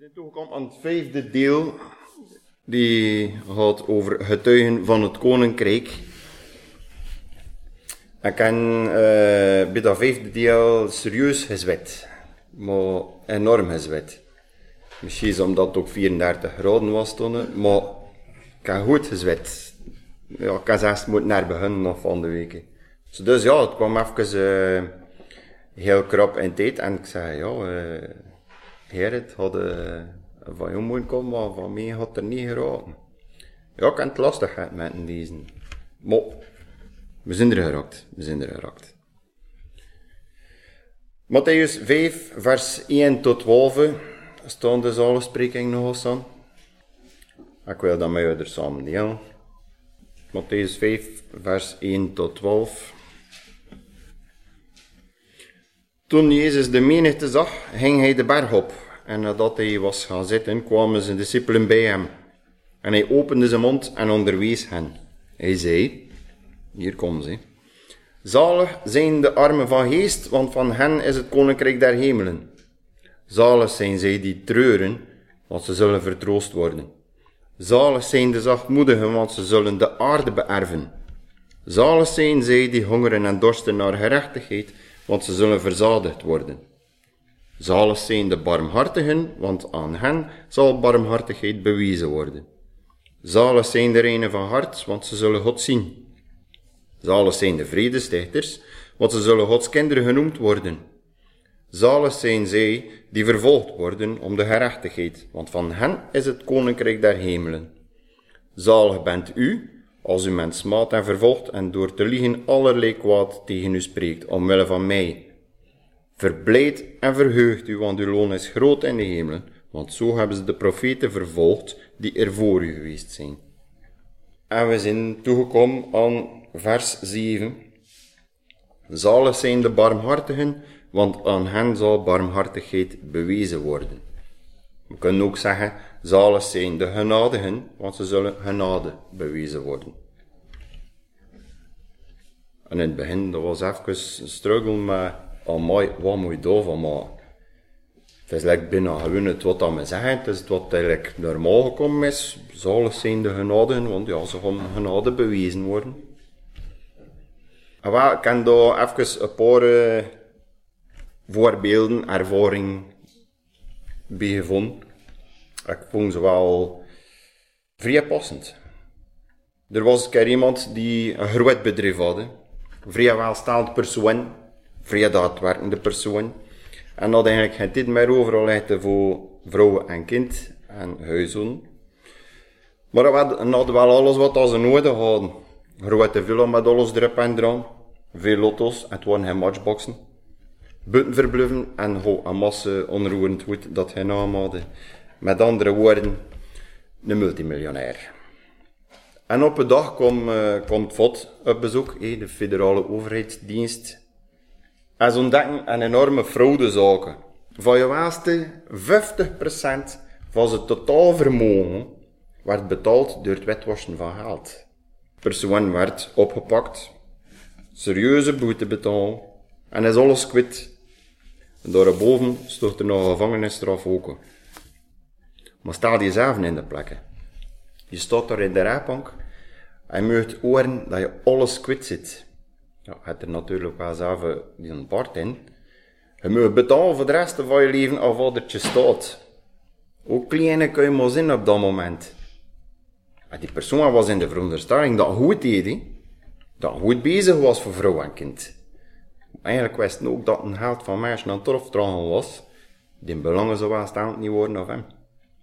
zijn toegekomen aan het vijfde deel, die gaat over getuigen van het koninkrijk. Ik heb bij dat vijfde deel serieus gezwet, maar enorm gezwet. Misschien omdat het ook 34 graden was toen, maar ik heb goed gezwet. Ja, ik heb zelfs moeten naar beginnen nog van de week. Dus ja, het kwam even heel krap in tijd en ik zei ja, Gerrit had van jou moeten komen, maar van mij had er niet geraken. Ja, ik heb het lastig gehad met lezen. Maar we zijn er geraakt. Matthäus 5, vers 1 tot 12, staan de zaligsprekingen nog eens aan. Ik wil dat met u er samen delen. Matthäus 5, vers 1 tot 12. Toen Jezus de menigte zag, ging hij de berg op. En nadat hij was gaan zitten, kwamen zijn discipelen bij hem. En hij opende zijn mond en onderwees hen. Hij zei, hier komen ze. Zalig zijn de armen van geest, want van hen is het koninkrijk der hemelen. Zalig zijn zij die treuren, want ze zullen vertroost worden. Zalig zijn de zachtmoedigen, want ze zullen de aarde beërven. Zalig zijn zij die hongeren en dorsten naar gerechtigheid, want ze zullen verzadigd worden. Zalig zijn de barmhartigen, want aan hen zal barmhartigheid bewezen worden. Zalig zijn de reinen van hart, want ze zullen God zien. Zalig zijn de vredestichters, want ze zullen Gods kinderen genoemd worden. Zalig zijn zij die vervolgd worden om de gerechtigheid, want van hen is het koninkrijk der hemelen. Zalig bent u, als u men smaadt en vervolgt en door te liegen allerlei kwaad tegen u spreekt, omwille van mij. Verblijd en verheugt u, want uw loon is groot in de hemelen, want zo hebben ze de profeten vervolgd die er voor u geweest zijn. En we zijn toegekomen aan vers 7. Zalig zijn de barmhartigen, want aan hen zal barmhartigheid bewezen worden. We kunnen ook zeggen, zalig zijn de genadigen, want ze zullen genade bewezen worden. En in het begin, dat was even een struggle met, wat moet je daarvan maken? Het is like bijna gewoon het wat dat we zeggen, het is het wat eigenlijk normaal gekomen is. Zalig zijn de genadigen, want ja, ze gaan genade bewezen worden. En wel, ik heb daar even een paar voorbeelden, ervaring bij gevonden. Ik vond ze wel vrij passend. Er was een keer iemand die een groot bedrijf had. Een vrij welstaand persoon, vrij daadwerkende persoon. En had eigenlijk geen tijd meer overal leggen voor vrouwen en kind en huishouden. Maar hij had wel alles wat ze nodig hadden. Grote villa met alles erop en eraan. Veel lotto's, het waren geen matchboxen. Buiten verbluffen en een massa onroerend goed dat hij naam hadden. Met andere woorden, een multimiljonair. En op een dag komt FOD op bezoek, de federale overheidsdienst. En ze ontdekken een enorme fraudezaken. Van je welste 50% van zijn totaal vermogen werd betaald door het witwassen van geld. De persoon werd opgepakt, serieuze boete betaald en is alles kwijt. En daarboven stort er nog een gevangenisstraf ook. Maar stel jezelf in de plekken. Je staat daar in de rechtbank en je moet horen dat je alles kwijt zit. Ja, je hebt er natuurlijk wel zelf een part in. Je moet betalen voor de rest van je leven of wat er staat. Ook kleine kun je maar zien op dat moment. En die persoon was in de veronderstelling dat goed deed, dat goed bezig was voor vrouw en kind. Eigenlijk wist hij ook dat een geld van meisje aan het torftragen was, die in belangen zo wel staand niet worden of hem.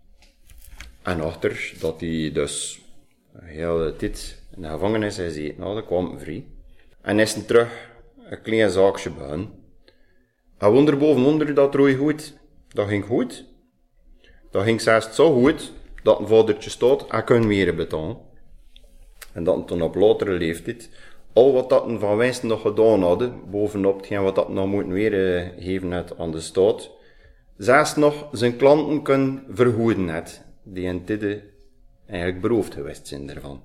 En achter dat hij dus heel de tijd in de gevangenis is gezeten had, kwam hij vrij. En is hij terug een klein zaakje begonnen. En wonder boven wonder dat roei goed. Dat ging goed. Dat ging zelfs zo goed dat een vadertje staat en kon meer betalen. En dat toen op latere leeftijd al wat dat van winst nog gedaan hadden, bovenop hetgeen wat dat nog moeten weer geven had aan de staat, zelfs nog zijn klanten kunnen vergoeden had, die in tijden eigenlijk beroofd geweest zijn ervan.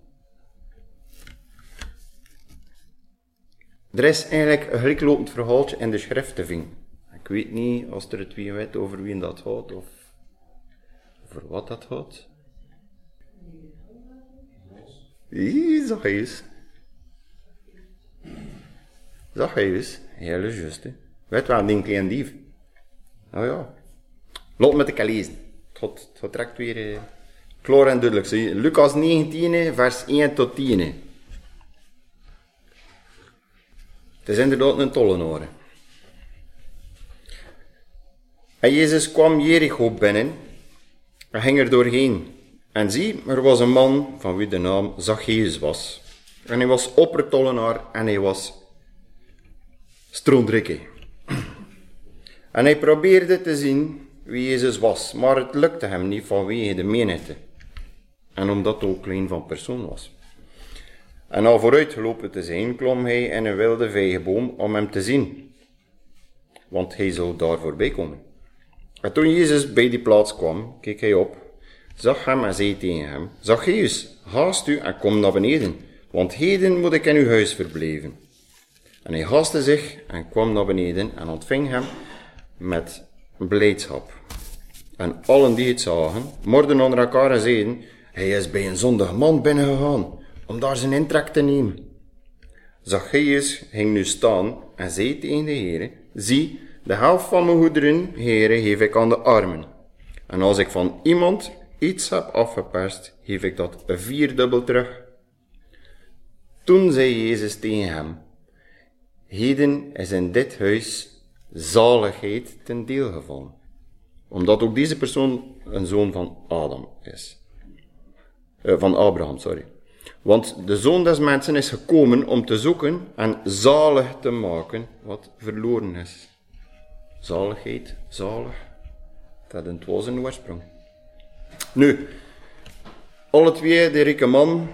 Er is eigenlijk een gelijklopend verhaaltje in de schrift te vinden. Ik weet niet, als er het wie weet over wie dat gaat, of Voor wat dat gaat? Zacchaeus, heel juist. Weet wel, die kleine dief. Nou ja, laat me het lezen. Het gaat direct weer klaar en duidelijk. Lucas 19, vers 1 tot 10. Het is inderdaad een tollenaar. En Jezus kwam Jericho binnen en ging er doorheen. En zie, er was een man van wie de naam Zacchaeus was. En hij was oppertollenaar en hij was stroondrikke. En hij probeerde te zien wie Jezus was, maar het lukte hem niet vanwege de menigte. En omdat hij ook klein van persoon was. En al vooruitgelopen te zijn, klom hij in een wilde vijgenboom om hem te zien. Want hij zou daar voorbij komen. En toen Jezus bij die plaats kwam, keek hij op, zag hem en zei tegen hem, Zacchaeus, haast u en kom naar beneden, want heden moet ik in uw huis verblijven. En hij haastte zich en kwam naar beneden en ontving hem met blijdschap. En allen die het zagen, morden onder elkaar en zeiden, hij is bij een zondig man binnengegaan, om daar zijn intrek te nemen. Zacchaeus ging nu staan en zei tegen de Heere, zie, de helft van mijn goederen, Heere, geef ik aan de armen. En als ik van iemand iets heb afgeperst, geef ik dat 4-dubbel terug. Toen zei Jezus tegen hem, heden is in dit huis zaligheid ten deel gevallen. Omdat ook deze persoon een zoon van Adam is. Van Abraham, sorry. Want de Zoon des Mensen is gekomen om te zoeken en zalig te maken wat verloren is. Zaligheid, zalig, dat was een oorsprong. Nu, alle twee, de rijke man,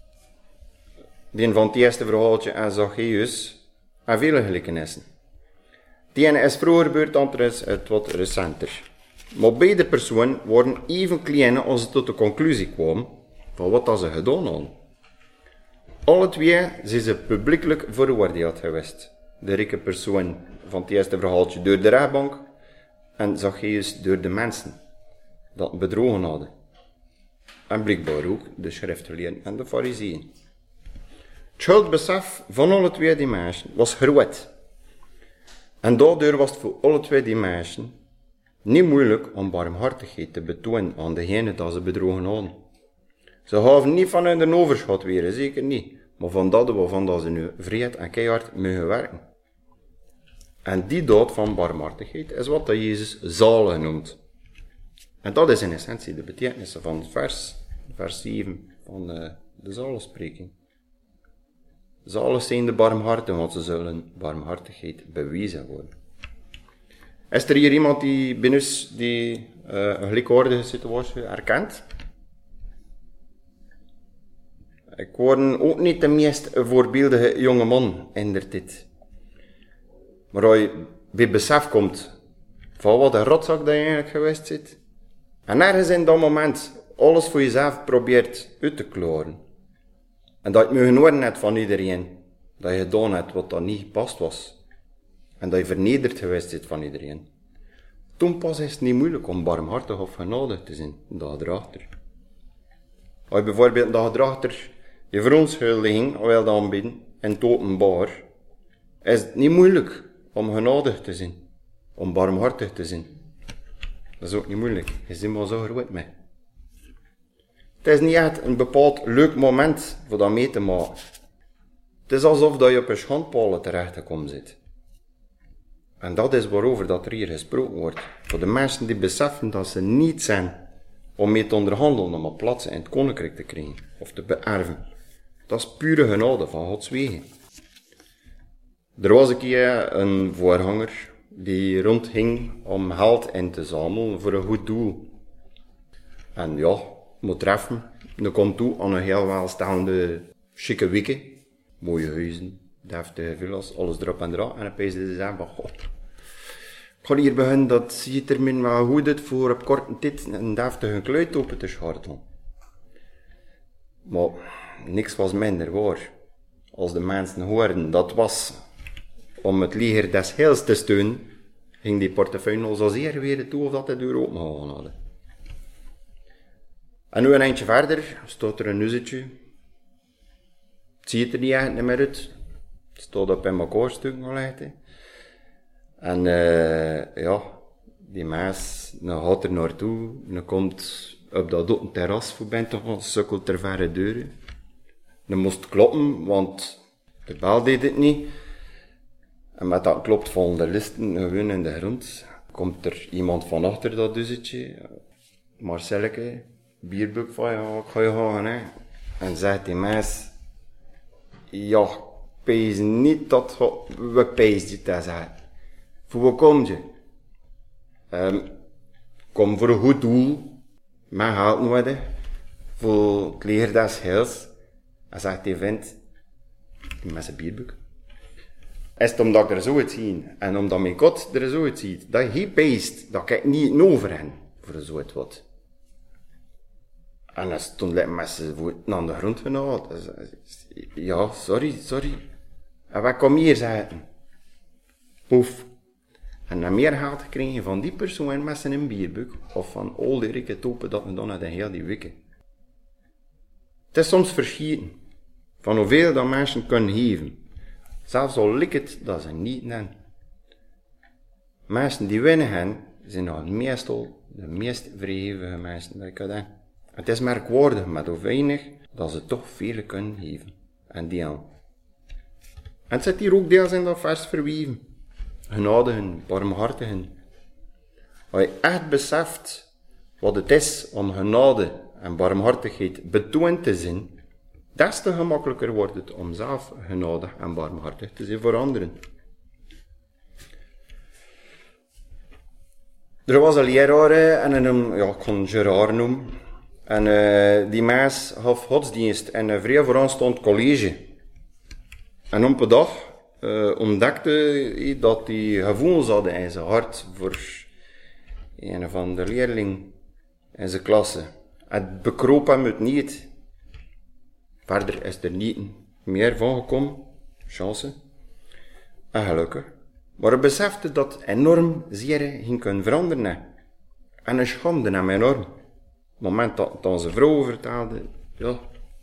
die van het eerste verhaaltje en Zacchaeus, en vele gelijkenissen. Die ene is vroeger gebeurd, de andere is het wat recenter. Maar beide personen worden even klein als ze tot de conclusie kwamen van wat dat ze gedaan hadden. Alle twee zijn ze publiekelijk veroordeeld geweest. De rijke persoon van het eerste verhaaltje door de rechtbank en Zacchaeus door de mensen dat bedrogen hadden. En blijkbaar ook de schriftgeleerden en de farizeeën. Het schuldbesef van alle twee die mensen was groot. En daardoor was het voor alle twee die mensen niet moeilijk om barmhartigheid te betonen aan degene dat ze bedrogen hadden. Ze gaven niet van hun overschot weer, zeker niet. Maar van dat waarvan dat ze nu vreed en keihard mogen werken. En die daad van barmhartigheid is wat dat Jezus zalig noemt. En dat is in essentie de betekenis van het vers 7 van de zaligspreking. Zalig zijn de barmhartigen, want ze zullen barmhartigheid bewezen worden. Is er hier iemand die binnen die een gelijkaardige situatie herkent? Ik word ook niet de meest voorbeeldige jonge man in der tijd. Maar als je bij besef komt van wat een rotzak dat je eigenlijk geweest zit, en ergens in dat moment alles voor jezelf probeert uit te klaren, en dat je het horen hebt van iedereen, dat je gedaan hebt wat dat niet gepast was, en dat je vernederd geweest zit van iedereen, toen pas is het niet moeilijk om barmhartig of genadig te zijn, dag erachter. Als je bijvoorbeeld dag erachter je verontschuldiging wil aanbieden in het openbaar, is het niet moeilijk om genadig te zijn, om barmhartig te zijn. Dat is ook niet moeilijk, je zit maar zo groot mee. Het is niet echt een bepaald leuk moment voor dat mee te maken. Het is alsof dat je op een schandpalen terecht gekomen zit. En dat is waarover dat er hier gesproken wordt. Voor de mensen die beseffen dat ze niet zijn om mee te onderhandelen om een plaats in het koninkrijk te krijgen of te beërven. Dat is pure genade van Gods wegen. Er was een keer een voorganger die rondging om geld in te zamelen voor een goed doel. En ja, moet treffen. Dan komt toe aan een heel welstaande chique wikke. Mooie huizen, deftige villas, alles erop en eraan. En dan pees ze zeggen van, god, ik ga hier beginnen dat ziet er min wel goed uit voor op korte tijd een deftige kluit open te schartelen. Maar niks was minder waar. Als de mensen hoorden dat was om het leger des heils te steunen, ging die portefeuille al zo zeer weer toe of dat de deur open gegaan hadden. En nu een eindje verder staat er een huisje. Het ziet er niet echt meer uit. Het staat op in elkaar stukken gelegd. En die mens, dan gaat er naartoe. Dan komt op dat open terras voorbij, toch een sukkel ter verre deuren. Dan moest kloppen, want de bel deed het niet. En met dat klopt vallen de listen gewoon in de grond. Komt er iemand van achter dat huisje, Marcelleke, bierbuk van, ja, ik ga je gaan, hè. En zegt die mens, ja, pees niet dat we pees je te zeggen. Voor wat kom je? Kom voor een goed doel, maar geld nodig, voor het leger des heils. En zegt die vent, met zijn bierbuk. Is het omdat ik er zo uitzie, en omdat mijn kot er zo uitziet, dat hij peest, dat ik niet over hen, voor zo het wat. En hij stond met zijn voeten aan de grond gehaald. Ja, sorry. En wat kom hier zeggen? Poef. En dan meer geld gekregen van die persoon met zijn bierbuk, of van al die rikke topen dat we dan hadden heel die weken. Het is soms verschieten, van hoeveel dat mensen kunnen geven. Zelfs al lijkt het dat ze niet nemen. Mensen die winnen hen, zijn nog meestal de meest verhevige mensen dat ik kan denken. Het is merkwaardig met hoe weinig dat ze toch veel kunnen geven. En delen. En het zit hier ook deels in dat vers verweven. Genadigen, barmhartigen. Als je echt beseft wat het is om genade en barmhartigheid betoond te zijn, des te gemakkelijker wordt het om zelf genadig en barmhartig te zijn voor anderen. Er was een leraar en ik kon Gerard noemen. En die mens gaf godsdienst in een vrij vooraanstaand college. En op een dag ontdekte hij dat hij gevoelens had in zijn hart voor een van de leerlingen in zijn klasse. Het bekroop hem het niet. Verder is er niet meer van gekomen, chance, en gelukkig. Maar hij besefte dat enorm zeer ging kunnen veranderen. En hij schamde hem enorm. Op het moment dat zijn vrouw vertelde, ja.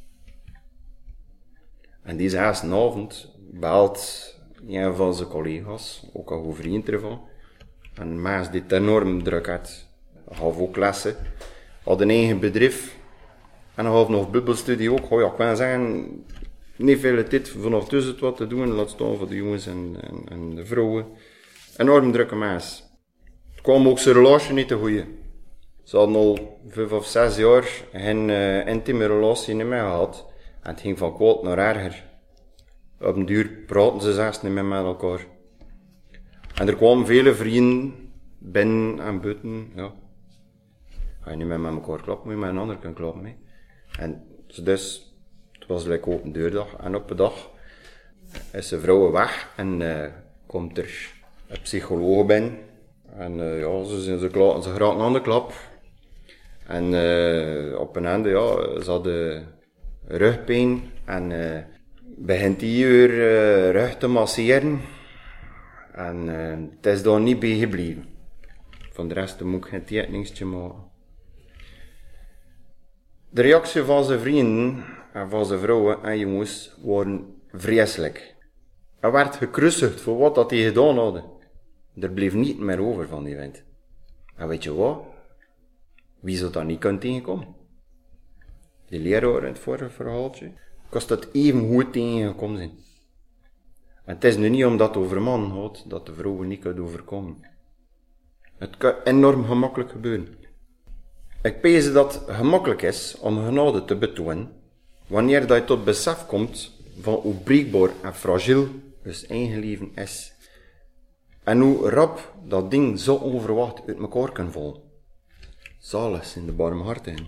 En die avond belt een van zijn collega's, ook al een vriend ervan. En een mens die het enorm druk had, gaf ook lessen, had een eigen bedrijf. En dan had nog bubbelstudie ook. Oh ja, ik kan zeggen, niet veel tijd vanaf tussen wat te doen. Laat staan voor de jongens en de vrouwen. Enorm drukke mens. Het kwam ook zijn relatie niet te goeie. Ze hadden al 5 of 6 jaar geen intieme relatie niet meer gehad. En het ging van kwaad naar erger. Op een duur praten ze zelfs niet meer met elkaar. En er kwamen vele vrienden binnen en buiten. Ja. Ga je niet meer met elkaar klappen, moet je met een ander kunnen klappen. Hè. En dus, het was like open deurdag. En op een dag is de vrouw weg en komt er een psycholoog binnen. En ze geraken aan de klap. En op een einde, ze hadden rugpijn en begint die uur rug te masseren. En het is daar niet bij gebleven. Van de rest moet ik geen tekeningstje maken. De reactie van zijn vrienden en van zijn vrouwen en jongens waren vreselijk. Hij werd gekruisigd voor wat dat hij gedaan hadden. Er bleef niet meer over van die wind. En weet je wat? Wie zou dat niet kunnen tegenkomen? Die leraar in het vorige verhaaltje kost dat even goed tegengekomen zijn. En het is nu niet omdat het over man gaat dat de vrouwen niet kunnen overkomen. Het kan enorm gemakkelijk gebeuren. Ik pees dat het gemakkelijk is om genade te betonen wanneer dat je tot besef komt van hoe breekbaar en fragiel je eigen leven is. En hoe rap dat ding zo onverwacht uit elkaar kan vallen. Zalig zijn de barmhartigen.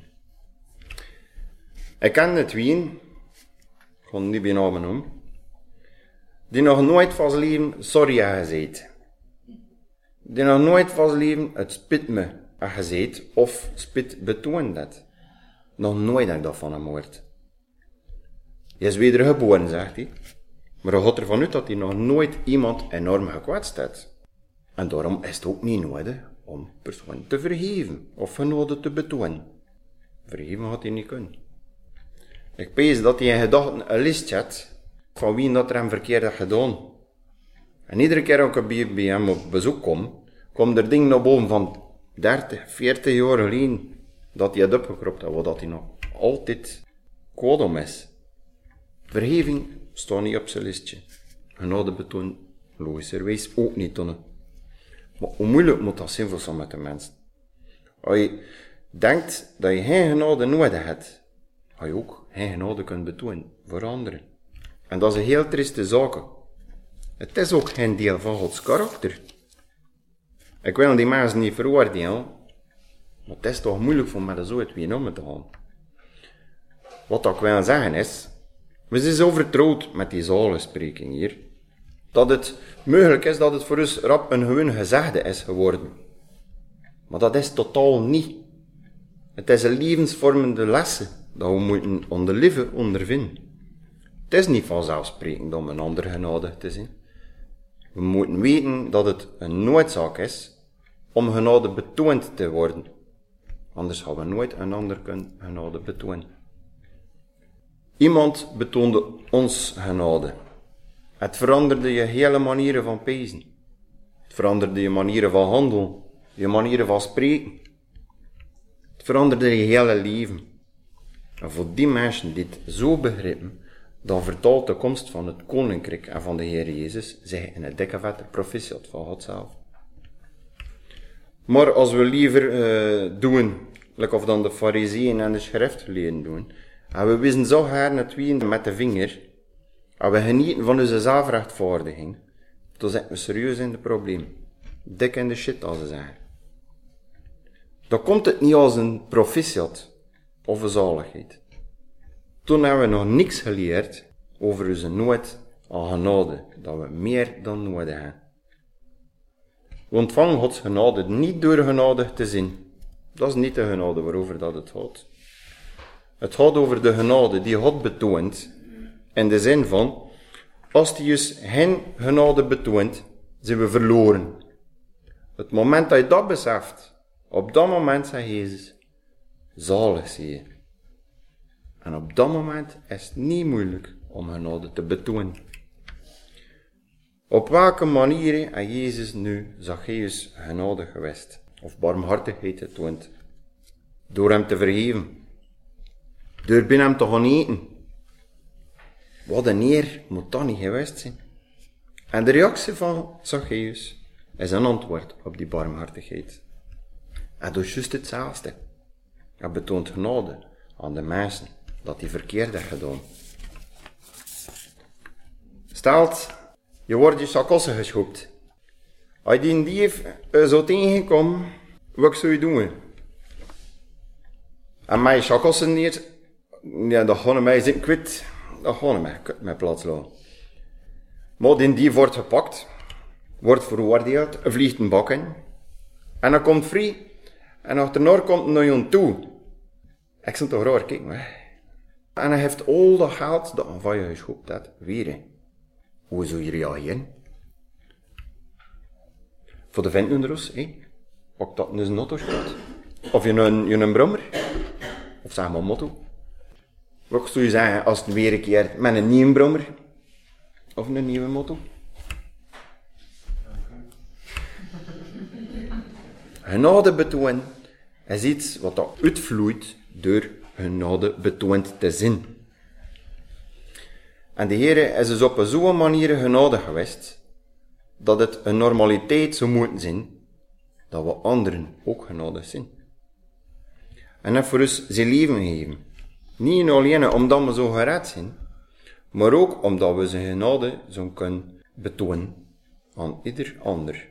Ik ken het wien, ik ga het niet bij namen noemen, die nog nooit van zijn leven sorry heeft gezegd. Die nog nooit van zijn leven het spit me heeft gezegd of spit betoond dat. Nog nooit heb ik dat van hem gehoord. Hij is wedergeboren, zegt hij. Maar hij gaat ervan uit dat hij nog nooit iemand enorm gekwetst heeft. En daarom is het ook niet nodig om personen te vergeven of genade te betonen. Vergeven had hij niet kunnen. Ik pees dat hij in gedachten een lijst had van wie dat er hem verkeerd had gedaan. En iedere keer als ik bij hem op bezoek kom, komt er dingen naar boven van 30, 40 jaar geleden dat hij had opgekropt had, wat hij nog altijd kwaad om is. Vergeving staat niet op zijn listje. Genade betoon logischerwijs ook niet tonen. Maar hoe moeilijk moet dat zijn voor sommige mensen? Als je denkt dat je geen genade nodig hebt, ga je ook geen genade kunt betonen voor anderen. En dat is een heel trieste zaak. Het is ook geen deel van Gods karakter. Ik wil die mensen niet veroordelen, maar het is toch moeilijk voor met zo het weer om te gaan. Wat ik wil zeggen is, we zijn zo vertrouwd met die zaligspreking hier, dat het mogelijk is dat het voor ons rap een gewoon gezegde is geworden. Maar dat is totaal niet. Het is een levensvormende lessen dat we moeten onderleven, ondervinden. Het is niet vanzelfsprekend om een ander genadig te zijn. We moeten weten dat het een noodzaak is om genade betoond te worden. Anders gaan we nooit een ander kunnen genade betonen. Iemand betoonde ons genade. Het veranderde je hele manieren van pezen. Het veranderde je manieren van handelen, je manieren van spreken. Het veranderde je hele leven. En voor die mensen die het zo begrijpen, dan vertaalt de komst van het koninkrijk en van de Heer Jezus zich in een dikke vette proficiat van God zelf. Maar als we liever doen, of dan de fariseeën en de schriftgeleerden doen, en we wisten zo graag het wien met de vinger, en we genieten van onze zelfrechtvaardiging, dan zitten we serieus in het probleem. Dik in de shit, als ze zeggen. Dan komt het niet als een proficiat of een zaligheid. Toen hebben we nog niks geleerd over onze nood aan genade, dat we meer dan nodig hebben. We ontvangen Gods genade niet door genadig te zijn. Dat is niet de genade waarover dat het gaat. Het gaat over de genade die God betoont, in de zin van, als hij dus geen genade betoont, zijn we verloren. Het moment dat je dat beseft, op dat moment zegt Jezus, zalig zie je. En op dat moment is het niet moeilijk om genade te betonen. Op welke manier heeft Jezus nu Zacchaeus genade geweest, of barmhartigheid getoond? Door hem te vergeven. Door binnen hem te gaan eten. Wat een eer moet dat niet geweest zijn? En de reactie van Zacchaeus is een antwoord op die barmhartigheid. Hij doet juist hetzelfde. Hij betoont genade aan de mensen dat hij verkeerd heeft gedaan. Stelt, je wordt je sakossen geschopt. Als je die dief zo tegenkomt, wat zou je doen? En mijn sakossen niet, ja, dat gaan mij zitten kwijt. Dat gaan mij met plaats laten. Maar die dief wordt gepakt, wordt veroordeeld, vliegt een bak in. En dan komt vrij. En achterna komt hij naar je toe. Ik zou toch raar kijken, hè. En hij heeft al dat geld dat hij van je geschopt had, weer. Hoe zou je reageren? Voor de vent onder ons, pak dat in een autostraat. Of je een brommer. Of zeg maar motto. Wat zou je zeggen als het weer een keer met een nieuwe brommer? Of een nieuwe motto? Genade betoon is iets wat dat uitvloeit door genade betoond te zijn. En de Heer is dus op zo'n manier genade geweest, dat het een normaliteit zou moeten zijn, dat we anderen ook genadig zijn. En hij voor ons zijn leven gegeven. Niet alleen omdat we zo gered zijn, maar ook omdat we zijn genade zo kunnen betonen aan ieder ander.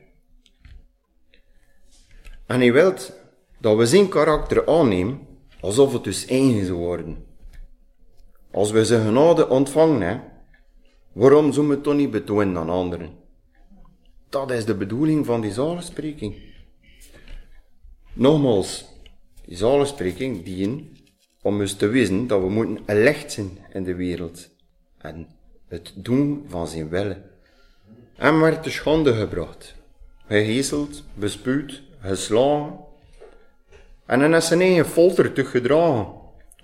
En hij wil dat we zijn karakter aannemen, alsof het dus eigen zou worden. Als we zijn genade ontvangen, waarom zouden we het toch niet betonen aan anderen? Dat is de bedoeling van die zaligspreking. Nogmaals, die zaligspreking dient om ons te weten dat we moeten een licht zijn in de wereld. En het doen van zijn willen. Hem werd te schande gebracht. Geheeseld, bespuwd, geslagen. En hij is zijn eigen folter teruggedragen.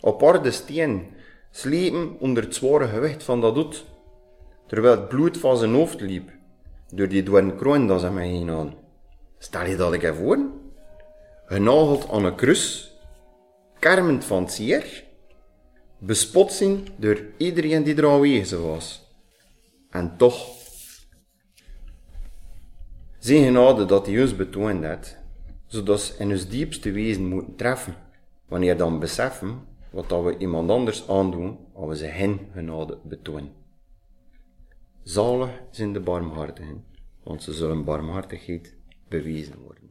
op harde steen, slepen onder het zware gewicht van dat doet, terwijl het bloed van zijn hoofd liep, door die dwaren kroon dat ze mij heen aan. Stel je dat ik even voor? Genageld aan een kruis, kermend van het zeer, bespot zien door iedereen die er aanwezig was. En toch, zijn genade dat hij ons betoond heeft, zodat ze in ons diepste wezen moeten treffen, wanneer dan beseffen wat dat we iemand anders aandoen, als we ze hen genade betonen. Zalig zijn de barmhartigen, want ze zullen barmhartigheid bewezen worden.